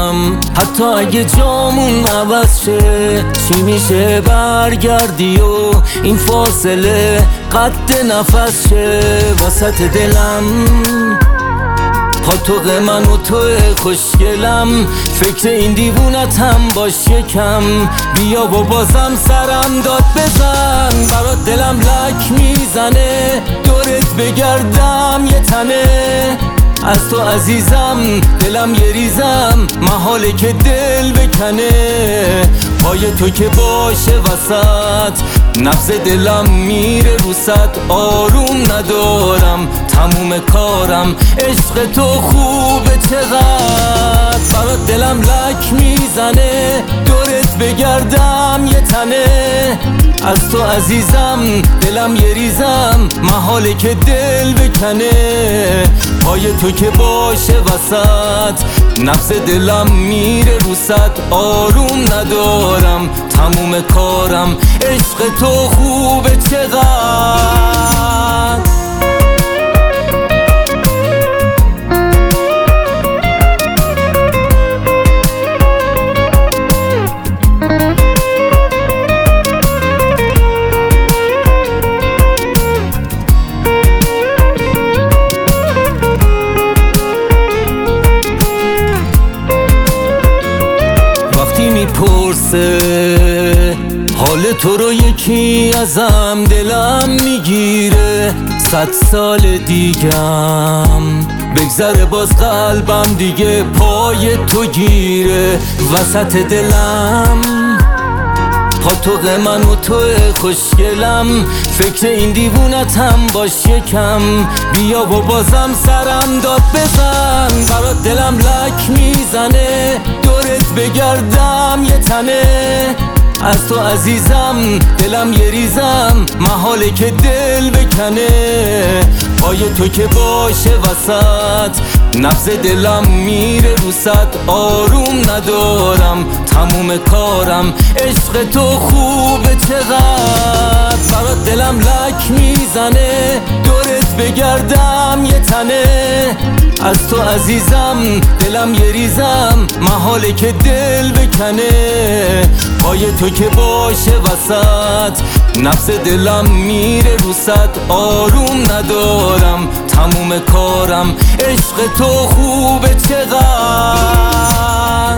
ندارم، حتی اگه جامون عوض شه. چی میشه برگردی و این فاصله قد نفس شه وسط دلم. پاتوق من و توی خوشگلم، فکر این دیوونتم باش یکم. بیا و بازم سرم داد بزن، برات دلم لک میزنه. دورت بگردم یه تنه، از تو عزیزم دلم یه ریزم. محاله که دل بکنه، پای تو که باشه وسط. نبض دلم میره رو صد، آروم ندارم تموم کارم. عشق تو خوبه چقدر، برات دلم لک میزنه. دورت بگردم یه تنه، از تو عزیزم دلم یه ریزم. محاله که دل بکنه، پای تو که باشه وسط. نبض دلم میره رو صد، آروم ندارم تموم کارم. عشق تو خوبه چقدر. میپرسه حال تو رو یکی ازم، دلم میگیره 100 سال دیگم بگذره باز قلبم دیگه پای تو گیره وسط دلم. پاتوق من و توی خوشگلم، فکر این دیوونتم باش یکم. بیا و بازم سرم داد بزن، برات دلم لک میزنه. دورت بگردم یه تنه، از تو عزیزم دلم یه ریزم. محاله که دل بکنه، پای تو که باشه وسط. نبض دلم میره رو صد، آروم ندارم تموم کارم. عشق تو خوبه چقدر، برات دلم لک میزنه. دورت بگردم یه تنه، از تو عزیزم دلم یه ریزم. محاله که دل بکنه، پای تو که باشه وسط. نبض دلم میره رو صد، آروم ندارم تموم کارم. عشق تو خوبه چقدر.